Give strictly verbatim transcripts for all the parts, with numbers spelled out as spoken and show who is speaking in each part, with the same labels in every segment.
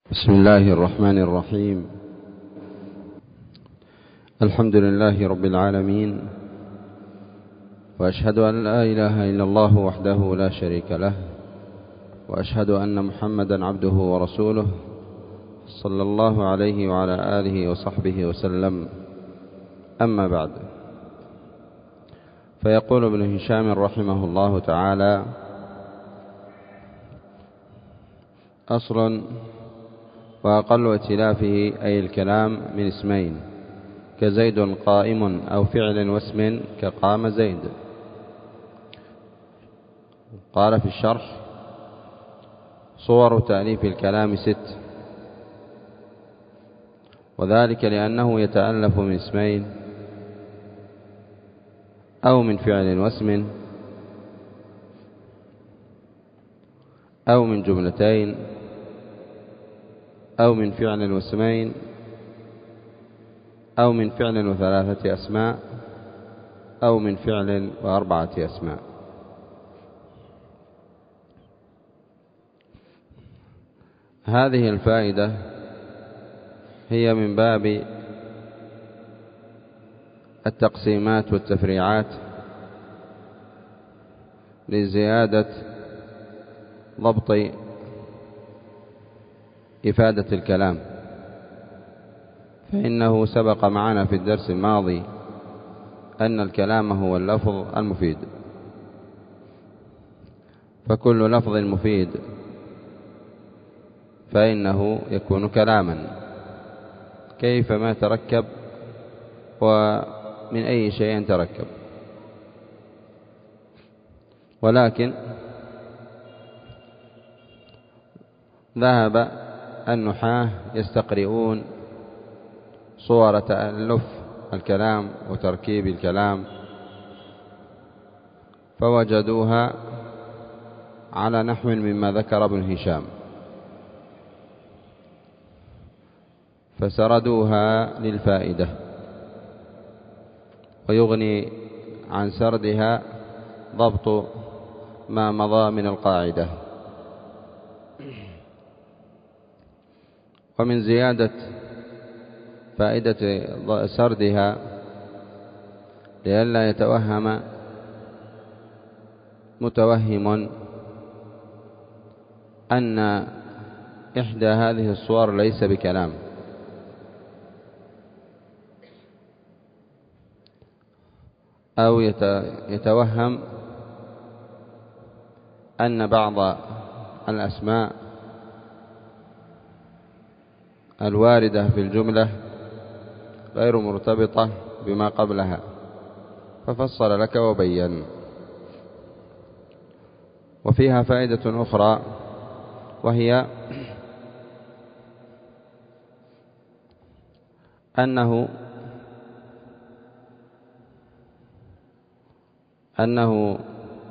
Speaker 1: بسم الله الرحمن الرحيم. الحمد لله رب العالمين، وأشهد أن لا إله إلا الله وحده لا شريك له، وأشهد أن محمدا عبده ورسوله صلى الله عليه وعلى آله وصحبه وسلم. أما بعد، فيقول ابن هشام رحمه الله تعالى: أصل: وأقل ائتلافه أي الكلام من اسمين كزيد قائم، أو فعل واسم كقام زيد. قال في الشرح: صور تأليف الكلام ست، وذلك لأنه يتألف من اسمين أو من فعل واسم أو من جملتين أو من فعل واسمين أو من فعل وثلاثة أسماء أو من فعل وأربعة أسماء. هذه الفائدة هي من باب التقسيمات والتفريعات لزيادة ضبط إفادة الكلام، فإنه سبق معنا في الدرس الماضي أن الكلام هو اللفظ المفيد، فكل لفظ مفيد فإنه يكون كلاما كيفما تركب ومن أي شيء تركب. ولكن ذهب النحاة يستقرئون صور تألف الكلام وتركيب الكلام، فوجدوها على نحو مما ذكر ابن هشام، فسردوها للفائدة، ويغني عن سردها ضبط ما مضى من القاعدة. ومن زيادة فائدة سردها لئلا يتوهم متوهم أن إحدى هذه الصور ليس بكلام، أو يتوهم أن بعض الأسماء الواردة في الجملة غير مرتبطة بما قبلها، ففصل لك وبين. وفيها فائدة أخرى، وهي أنه أنه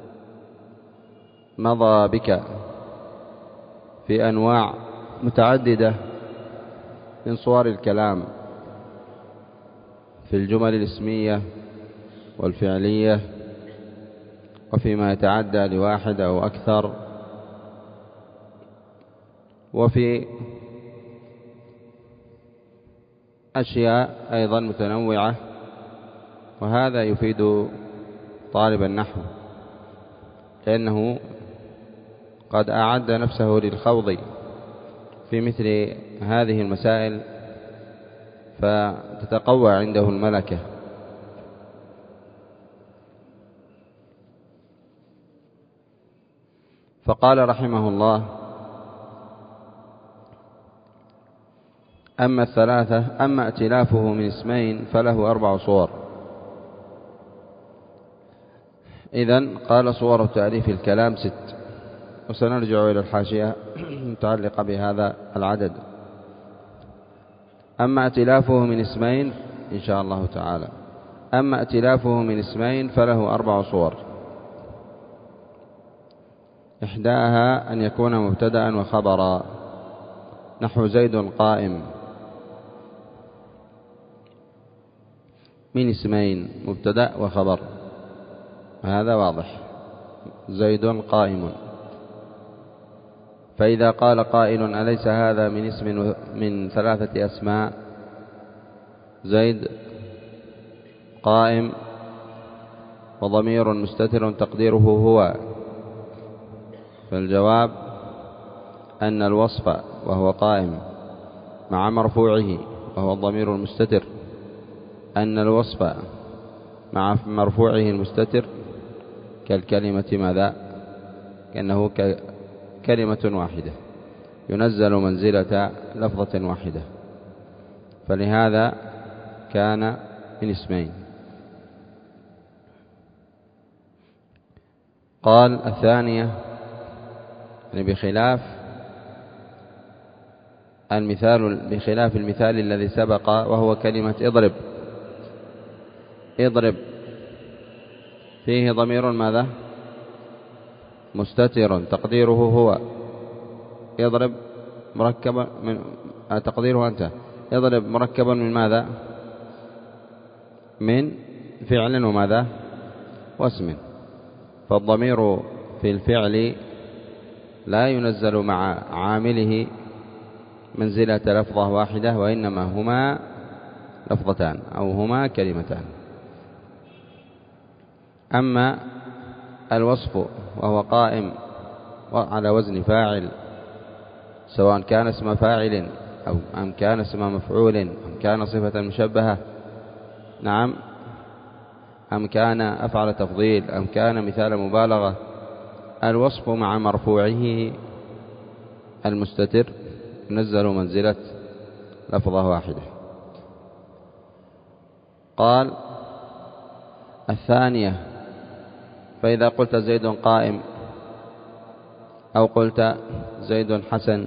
Speaker 1: مضى بك في أنواع متعددة من صور الكلام في الجمل الاسمية والفعلية، وفيما يتعدى لواحد أو أكثر، وفي أشياء أيضا متنوعة. وهذا يفيد طالب النحو، لأنه قد أعد نفسه للخوض في مثل هذه المسائل، فتتقوى عنده الملكة. فقال رحمه الله: أما الثلاثة أما ائتلافه من اسمين فله أربع صور. إذن قال: صور تأليف الكلام ست، وسنرجع إلى الحاشية المتعلقة بهذا العدد. أما ائتلافه من اسمين إن شاء الله تعالى أما ائتلافه من اسمين فله أربع صور. إحداها أن يكون مبتدأ وخبرا، نحو زيد قائم، من اسمين مبتدأ وخبر، هذا واضح، زيد قائم. فإذا قال قائل أليس هذا من اسم من ثلاثة أسماء؟ زيد قائم وضمير مستتر تقديره هو. فالجواب أن الوصف وهو قائم مع مرفوعه وهو الضمير المستتر، أن الوصف مع مرفوعه المستتر كالكلمة ماذا؟ كأنه كلمة واحدة ينزل منزلة لفظة واحدة، فلهذا كان من اسمين. قال الثانية يعني بخلاف المثال بخلاف المثال الذي سبق وهو كلمة اضرب. اضرب فيه ضمير ماذا؟ مستتر تقديره هو. اضرب مركبا من تقديره أنت. اضرب مركبا من ماذا؟ من فعل وماذا؟ واسم. فالضمير في الفعل لا ينزل مع عامله منزلة لفظة واحدة، وإنما هما لفظتان أو هما كلمتان. أما الوصف وهو قائم على وزن فاعل، سواء كان اسم فاعل أو أم كان اسم مفعول أم كان صفة مشبهة، نعم، أم كان أفعل تفضيل أم كان مثال مبالغة، الوصف مع مرفوعه المستتر ينزل منزلة لفظة واحدة. قال الثانية فإذا قلت زيد قائم أو قلت زيد حسن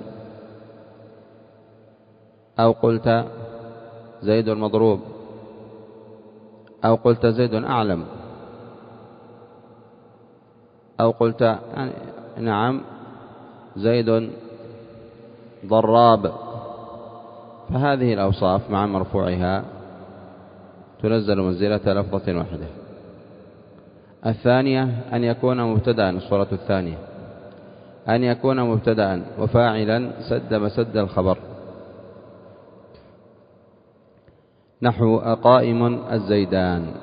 Speaker 1: أو قلت زيد مضروب أو قلت زيد أعلم أو قلت يعني نعم زيد ضراب، فهذه الأوصاف مع مرفوعها تنزل منزلة لفظة واحدة. الثانية أن يكون مبتدأ، الصورة الثانية أن يكون مبتدأ وفاعلا سد مسد الخبر، نحو أقائم الزيدان.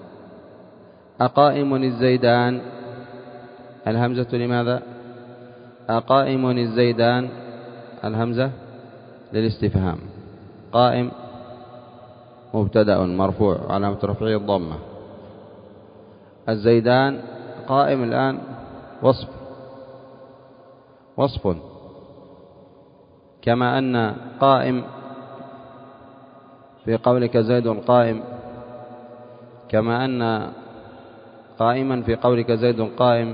Speaker 1: أقائم الزيدان الهمزة لماذا؟ أقائم الزيدان الهمزة للاستفهام. قائم مبتدأ مرفوع علامة رفعه الضمة. الزيدان قائم الآن وصف وصف كما أن قائم في قولك زيد قائم، كما أن قائما في قولك زيد قائم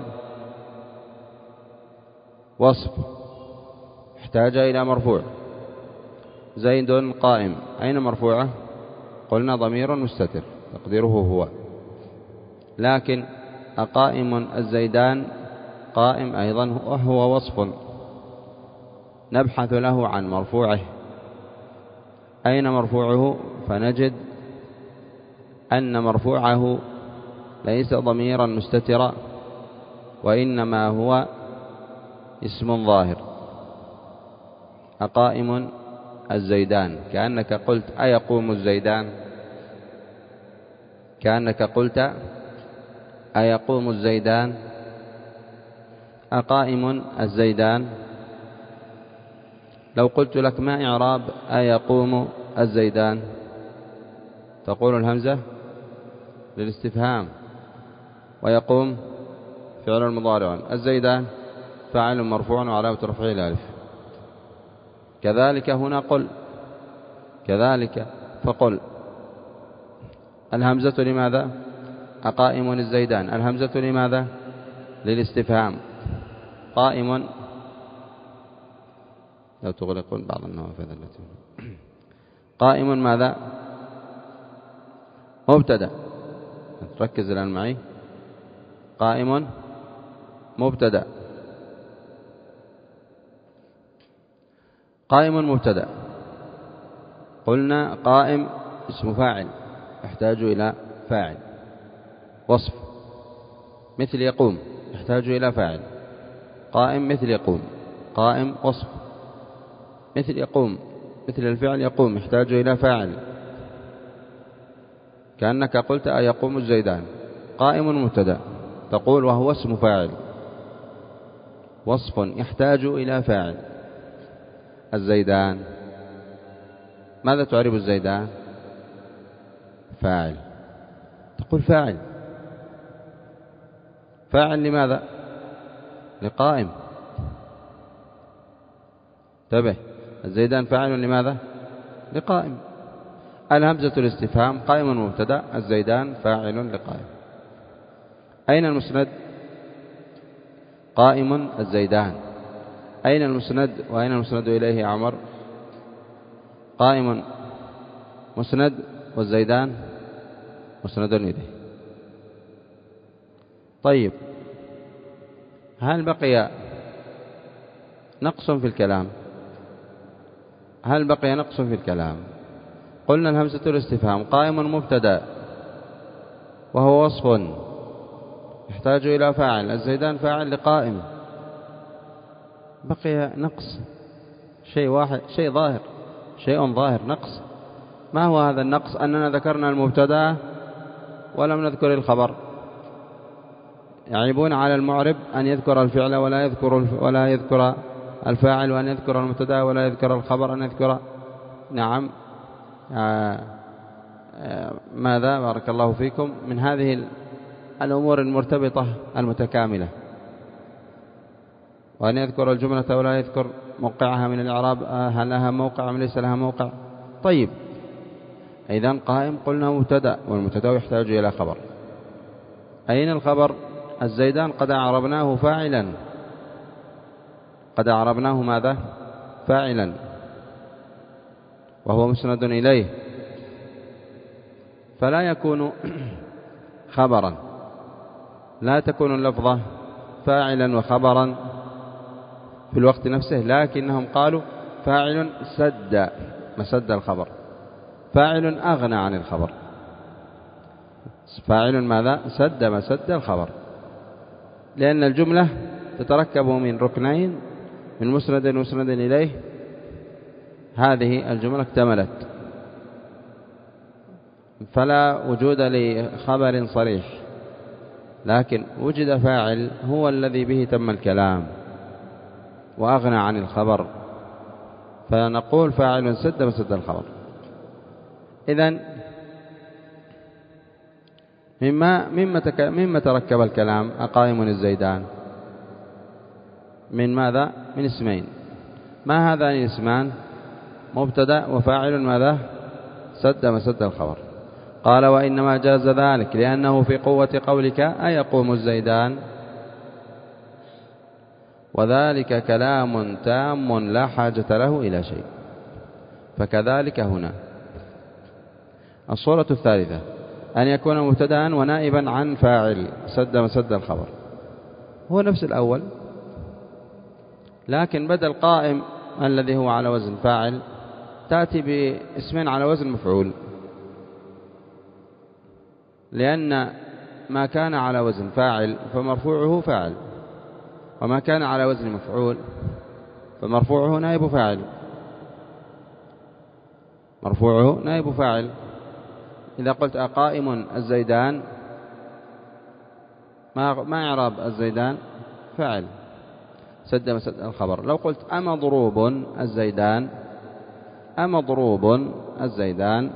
Speaker 1: وصف احتاج إلى مرفوع. زيد قائم أين مرفوعه؟ قلنا ضمير مستتر تقديره هو. لكن أقائم الزيدان قائم أيضا وهو وصف نبحث له عن مرفوعه. أين مرفوعه؟ فنجد أن مرفوعه ليس ضميرا مستترا، وإنما هو اسم ظاهر. أقائم الزيدان كأنك قلت أيقوم الزيدان، كأنك قلت أيقوم الزيدان. أقائم الزيدان لو قلت لك ما إعراب أيقوم الزيدان؟ تقول الهمزة للاستفهام، ويقوم فعل المضارع، الزيدان فاعل مرفوع وعلامة رفعه الألف. كذلك هنا قل، كذلك فقل الهمزة لماذا؟ أقائم الزيدان الهمزة لماذا؟ للاستفهام. قائم لو تغلقون بعض النوافذ التي قائم ماذا؟ مبتدأ. ركز الآن معي. قائم مبتدأ. قائم مبتدأ. قلنا قائم اسم فاعل يحتاج إلى فاعل. وصف مثل يقوم يحتاج إلى فاعل. قائم مثل يقوم قائم وصف، مثل يقوم، مثل الفعل يقوم يحتاج إلى فاعل، كأنك قلت أيقوم الزيدان، قائم مبتدأ، تقول وهو اسم فاعل، وصف يحتاج إلى فاعل. الزيدان، ماذا تعرب الزيدان؟ فاعل، تقول فاعل. فاعل لماذا؟ لقائم. انتبه، الزيدان فاعل لماذا؟ لقائم. الهمزة الاستفهام قائم مبتدأ، الزيدان فاعل لقائم. أين المسند؟ قائم الزيدان. أين المسند وأين المسند إليه يا عمر؟ قائم مسند، والزيدان مسند إليه. طيب، هل بقي نقص في الكلام؟ هل بقي نقص في الكلام؟ قلنا الهمزة الاستفهام قائم مبتدأ وهو وصف يحتاج إلى فاعل، الزيدان فاعل لقائم، بقي نقص شيء واحد، شيء ظاهر، شيء ظاهر نقص. ما هو هذا النقص؟ أننا ذكرنا المبتدأ ولم نذكر الخبر. يعيبون على المعرب أن يذكر الفعل ولا يذكر ولا يذكر الفاعل، وأن يذكر المبتدأ ولا يذكر الخبر، أن يذكر نعم آه آه ماذا بارك الله فيكم من هذه الأمور المرتبطة المتكاملة، وأن يذكر الجملة ولا يذكر موقعها من الإعراب، هل لها موقع أم ليس لها موقع. طيب، إذن قائم قلنا مبتدأ، والمبتدأ يحتاج إلى خبر. أين الخبر؟ الزيدان قد أعربناه فاعلا، قد أعربناه ماذا؟ فاعلا، وهو مسند إليه، فلا يكون خبرا، لا تكون اللفظة فاعلا وخبرا في الوقت نفسه، لكنهم قالوا فاعل سد مسد الخبر، فاعل أغنى عن الخبر، فاعل ماذا؟ سد مسد الخبر، لأن الجملة تتركب من ركنين، من مسند ومسند إليه، هذه الجملة اكتملت، فلا وجود لخبر صريح، لكن وجد فاعل هو الذي به تم الكلام وأغنى عن الخبر، فنقول فاعل سد مسد الخبر. إذن مما مما تك... مما تركب الكلام أقائم الزيدان من ماذا؟ من اسمين. ما هذان الاسمان؟ مبتدأ وفاعل ماذا؟ سد مسد الخبر. قال وإنما جاز ذلك لأنه في قوة قولك أيقوم الزيدان، وذلك كلام تام لا حاجة له إلى شيء، فكذلك هنا. الصورة الثالثة أن يكون مبتدأ ونائبا عن فاعل سد مسد الخبر، هو نفس الأول، لكن بدل قائم الذي هو على وزن فاعل تأتي باسمين على وزن مفعول، لأن ما كان على وزن فاعل فمرفوعه فاعل، وما كان على وزن مفعول فمرفوعه نائب فاعل، مرفوعه نائب فاعل. إذا قلت أقائم الزيدان، ما ما إعراب الزيدان؟ فاعل سد مسد الخبر. لو قلت أمضروب الزيدان، أمضروب الزيدان،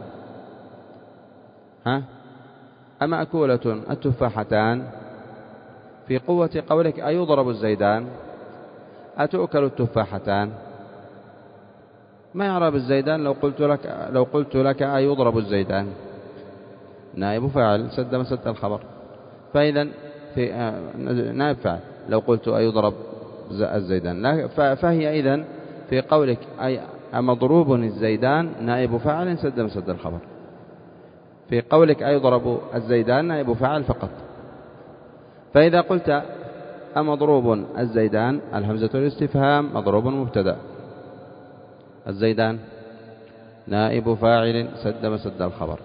Speaker 1: ها أمأكولة التفاحتان، في قوة قولك أيضرب الزيدان، أتؤكل التفاحتان. ما يعرب الزيدان لو قلت لك لو قلت لك أيضرب الزيدان؟ نائب فاعل سد مسد الخبر. فإذا في نائب فاعل لو قلت أيضرب الزيدان، فهي إذن في قولك أي مضروب الزيدان نائب فاعل سد مسد الخبر، في قولك أيضرب الزيدان نائب فاعل فقط. فإذا قلت أمضروب الزيدان، الهمزة الاستفهام مضروب مبتدأ، الزيدان نائب فاعل سد مسد الخبر،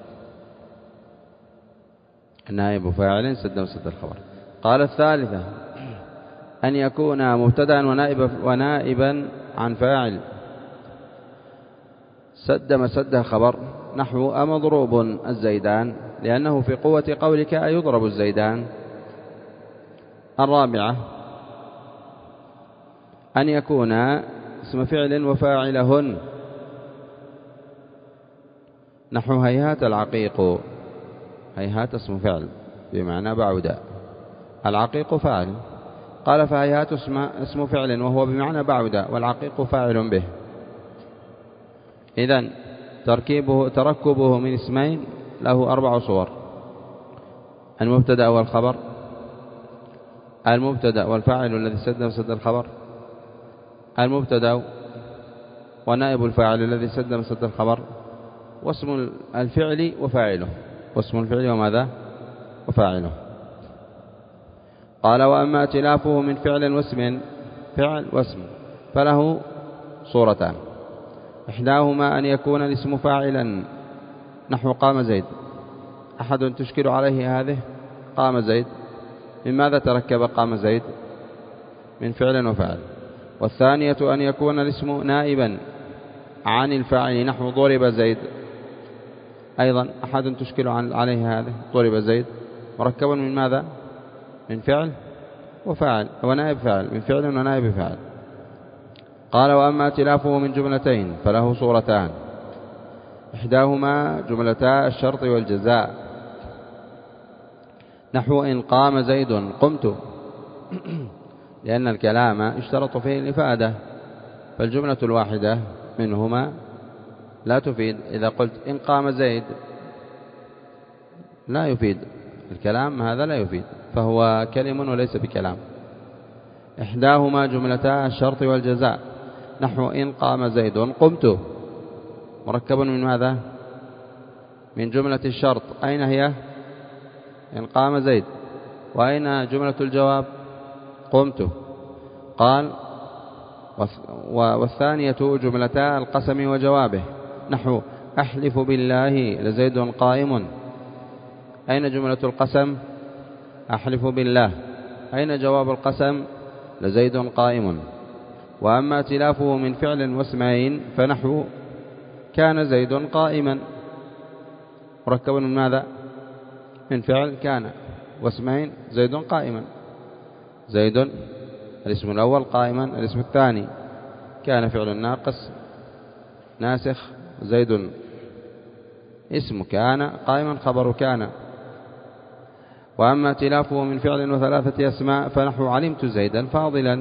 Speaker 1: نائب فاعل سد مسد الخبر. قال الثالثة أن يكون مبتدأ ونائب ونائبا عن فاعل. سد مسد خبر نحو أمضروب الزيدان، لأنه في قوة قولك أيضرب الزيدان. الرابعة أن يكون اسم فعل وفاعلهن، نحو هيهات العقيق. هيهات اسم فعل بمعنى بعد، العقيق فاعل. قال فهيهات اسم, اسم فعل وهو بمعنى بعد، والعقيق فاعل به. إذن تركيبه تركبه من اسمين له أربع صور: المبتدأ والخبر، المبتدأ والفاعل الذي سد مسد الخبر، المبتدأ ونائب الفاعل الذي سد مسد الخبر، واسم الفعل وفاعله، واسم الفعل وماذا وفاعله. قال وأما ائتلافه من فعل واسم، فعل واسم، فله صورتان: إحداهما أن يكون الاسم فاعلا، نحو قام زيد. أحد تشكل عليه هذه؟ قام زيد، من ماذا تركب قام زيد؟ من فعل وفاعل. والثانية أن يكون الاسم نائبا عن الفاعل، نحو ضرب زيد. أيضا أحد تشكل عليه هذه؟ ضرب زيد مركب من ماذا؟ من فعل وفاعل ونائب فاعل، من فعل ونائب فاعل. قال وأما ائتلافه من جملتين فله صورتان: إحداهما جملتا الشرط والجزاء، نحو إن قام زيد قمت، لأن الكلام اشترط فيه الإفادة، فالجملة الواحدة منهما لا تفيد. إذا قلت إن قام زيد لا يفيد، الكلام هذا لا يفيد، فهو كلم وليس بكلام. إحداهما جملتا الشرط والجزاء، نحو إن قام زيد قمت، مركب من ماذا؟ من جملة الشرط. أين هي؟ إن قام زيد. وأين جملة الجواب؟ قمت. قال والثانية جملتا القسم وجوابه، نحو أحلف بالله لزيد قائم. أين جملة القسم؟ أحلف بالله. أين جواب القسم؟ لزيد قائم. وأما ائتلافه من فعل واسمين فنحو كان زيد قائما، مركب من ماذا؟ من فعل كان، واسمين زيد قائما. زيد الاسم الأول، قائما الاسم الثاني. كان فعل ناقص ناسخ، زيد اسم كان، قائما خبر كان. وأما ائتلافه من فعل وثلاثة أسماء فنحو علمت زيدا فاضلا.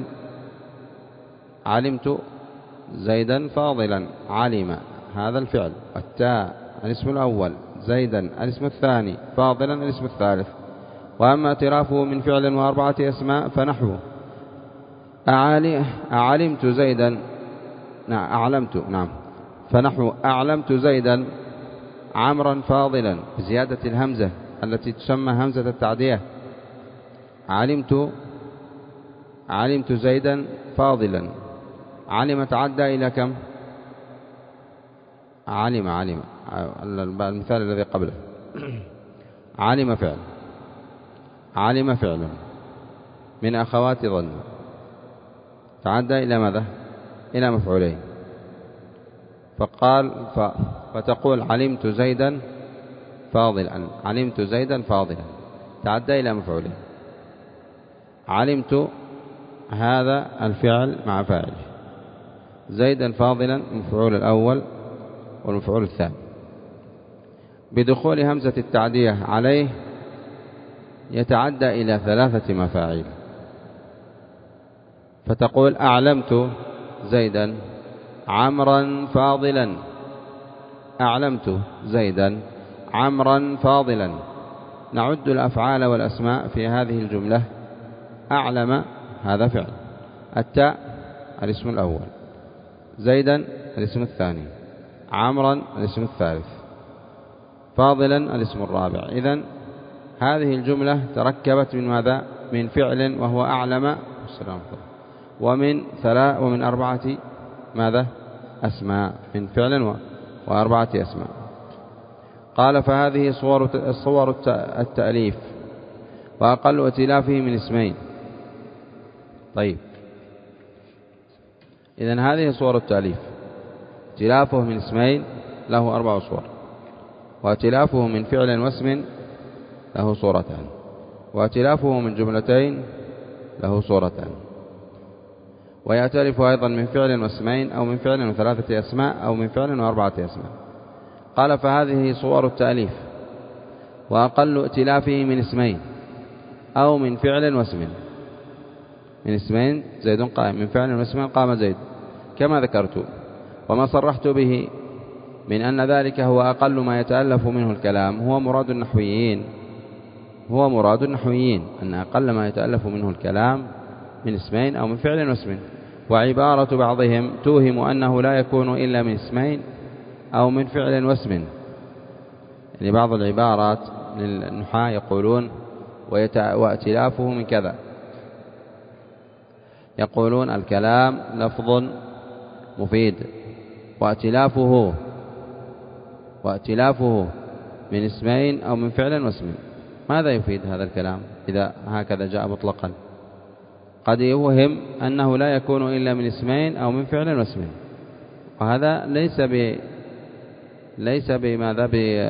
Speaker 1: علمت زيدا فاضلا، علم هذا الفعل، التاء الاسم الأول، زيدا الاسم الثاني، فاضلا الاسم الثالث. وأما ائتلافه من فعل وأربعة أسماء فنحو أعلمت زيدا، نعم أعلمت، نعم، فنحو أعلمت زيدا عمرا فاضلا، بزيادة الهمزة التي تسمى همزة التعدية. علمت علمت زيدا فاضلا. علم تعدى إلى كم؟ علم علم المثال الذي قبله. علم فعل، علم فعل من أخوات ظن، تعدى إلى ماذا؟ إلى مفعولين. فقال ف... فتقول علمت زيدا فاضلا، علمت زيدا فاضلا، تعدى إلى مفعولين. علمت هذا الفعل مع فاعل، زيدا فاضلا المفعول الأول والمفعول الثاني. بدخول همزة التعدية عليه يتعدى إلى ثلاثة مفاعيل، فتقول أعلمت زيدا عمرا فاضلا، أعلمت زيدا عمرا فاضلا. نعد الأفعال والأسماء في هذه الجملة: أعلم هذا فعل، التاء الاسم الأول، زيدا الاسم الثاني، عمرا الاسم الثالث، فاضلا الاسم الرابع. إذن هذه الجملة تركبت من ماذا؟ من فعل وهو أعلم ومن ثلاث ومن أربعة ماذا؟ أسماء، من فعل وأربعة أسماء. قال فهذه صور صور التأليف، وأقل ائتلافه من اسمين. طيب، إذن هذه صور التأليف. ائتلافه من اسمين له أربع صور، وائتلافه من فعل واسم له صورتان، وائتلافه من جملتين له صورتان، ويأتلف أيضا من فعل واسمين أو من فعل وثلاثة أسماء أو من فعل وأربعة أسماء. قال فهذه صور التأليف، وأقل ائتلافه من اسمين أو من فعل واسم. من اسمين زيد قائم، من فعل واسم قام زيد كما ذكرت. وما صرحت به من أن ذلك هو أقل ما يتألف منه الكلام هو مراد النحويين، هو مراد النحويين أن أقل ما يتألف منه الكلام من اسمين أو من فعل واسم. وعبارة بعضهم توهم أنه لا يكون إلا من اسمين أو من فعل واسم. يعني بعض العبارات للنحاة يقولون وائتلافه من كذا، يقولون الكلام لفظ مفيد، وائتلافه وائتلافه من اسمين أو من فعل واسم. ماذا يفيد هذا الكلام إذا هكذا جاء مطلقا؟ قد يوهم أنه لا يكون إلا من اسمين أو من فعل واسم، وهذا ليس ب ليس بماذا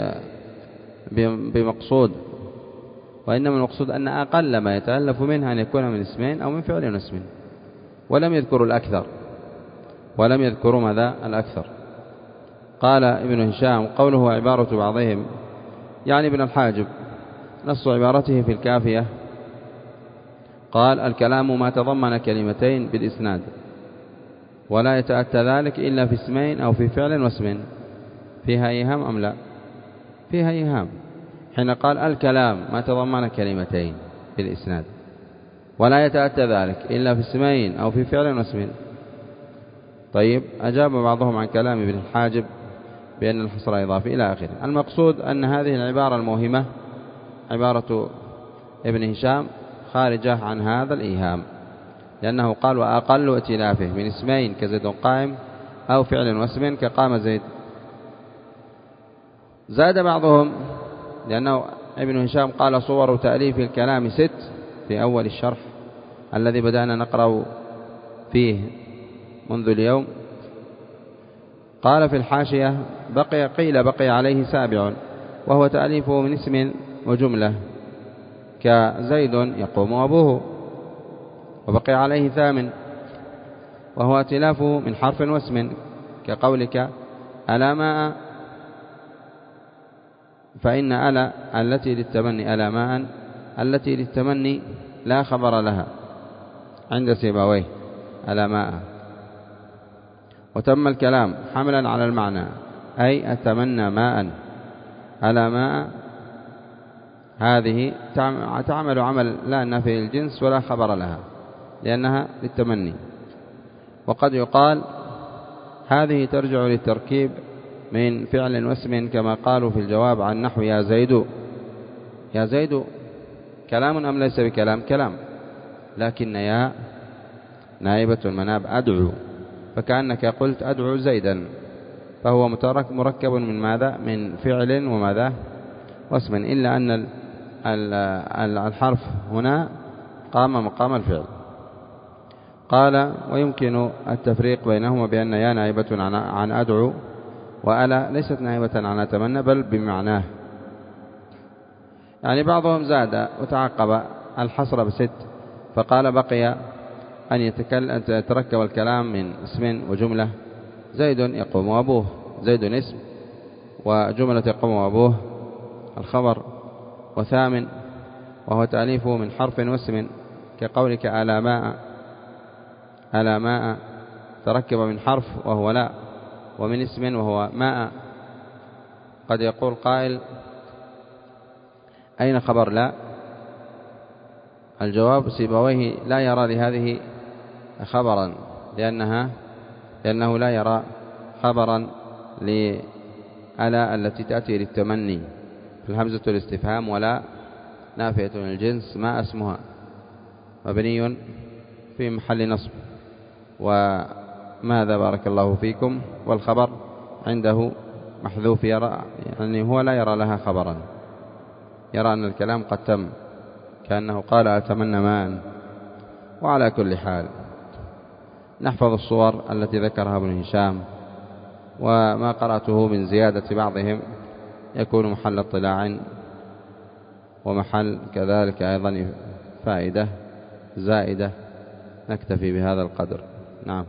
Speaker 1: بمقصود، وإنما المقصود أن أقل ما يتألف منها أن يكون من اسمين أو من فعل واسم. ولم يذكروا الأكثر، ولم يذكروا ماذا الأكثر. قال ابن هشام قوله عبارة بعضهم، يعني ابن الحاجب نص عبارته في الكافية قال الكلام ما تضمن كلمتين بالإسناد، ولا يتأتى ذلك إلا في اسمين أو في فعل واسم. فيها إيهام أم لا؟ فيها إيهام حين قال الكلام ما تضمن كلمتين بالإسناد، ولا يتأتى ذلك إلا في اسمين أو في فعل واسم. طيب، أجاب بعضهم عن كلام ابن الحاجب بأن الحصر إضافي إلى آخره. المقصود أن هذه العبارة الموهمة عبارة ابن هشام خارجة عن هذا الإيهام، لأنه قال وأقل ائتلافه من اسمين كزيد قائم أو فعل واسم كقام زيد. زاد بعضهم، لأنه ابن هشام قال صور تأليف الكلام ست في أول الشرح الذي بدأنا نقرأ فيه منذ اليوم. قال في الحاشية بقي قيل بقي عليه سابع، وهو تأليفه من اسم وجملة كزيد يقوم أبوه. وبقي عليه ثامن، وهو ائتلافه من حرف واسم كقولك ألا ماء، فإن ألا التي للتمني ألا ماء التي للتمني لا خبر لها عند سيبويه ألا ماء. وتم الكلام حملا على المعنى، أي أتمنى ماء. ألا ماء هذه تعمل عمل لا نفي الجنس ولا خبر لها لأنها للتمني. وقد يقال هذه ترجع للتركيب من فعل واسم كما قالوا في الجواب عن نحو يا زيد. يا زيد كلام أم ليس بكلام؟ كلام، لكن يا نائبة المناب أدعو، فكأنك قلت أدعو زيدا، فهو مركب من ماذا؟ من فعل وماذا؟ واسم، إلا أن الحرف هنا قام مقام الفعل. قال ويمكن التفريق بينهما بأن يا نائبة عن أدعو، وألا ليست نائبة عن أتمنى بل بمعناه. يعني بعضهم زاد وتعقب الحصر بست، فقال بقي أن يتركب الكلام من اسم وجملة. زيد يقوم أبوه، زيد اسم وجملة يقوم أبوه الخبر. وثامن، وهو تأليفه من حرف واسم كقولك ألا ماء. ألا ماء تركب من حرف وهو لا، ومن اسم وهو ماء. قد يقول قائل أين خبر لا؟ الجواب سيبويه لا يرى لهذه خبرا، لأنها لأنه لا يرى خبرا لألا التي تأتي للتمني في الهمزة الاستفهام ولا نافية الجنس ما اسمها مبني في محل نصب. وماذا بارك الله فيكم؟ والخبر عنده محذوف، يرى يعني هو لا يرى لها خبرا، يرى أن الكلام قد تم، كأنه قال أتمنى ماء. وعلى كل حال نحفظ الصور التي ذكرها ابن هشام، وما قرأته من زيادة بعضهم يكون محل اطلاع ومحل كذلك أيضا فائدة زائدة. نكتفي بهذا القدر. نعم.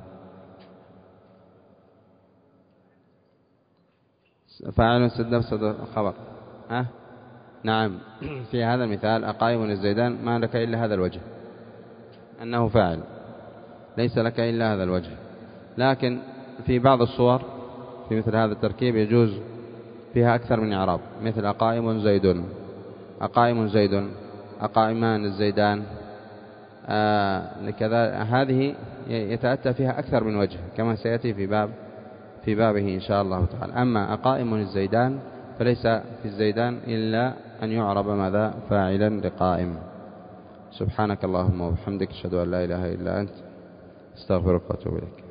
Speaker 1: فاعل سد نفس الخبر. أه؟ نعم. في هذا المثال أقائم الزيدان ما لك إلا هذا الوجه، أنه فاعل، ليس لك إلا هذا الوجه. لكن في بعض الصور في مثل هذا التركيب يجوز فيها أكثر من إعراب، مثل أقائم زيد، أقائم زيد، أقائمان الزيدان. آه لكذا هذه يتأتى فيها أكثر من وجه كما سيأتي في باب في بابه إن شاء الله تعالى. أما أقائم الزيدان فليس في الزيدان إلا أن يعرب ماذا؟ فاعلا لقائم. سبحانك اللهم وبحمدك، أشهد أن لا إله إلا أنت، استغفرك وأتوب إليك.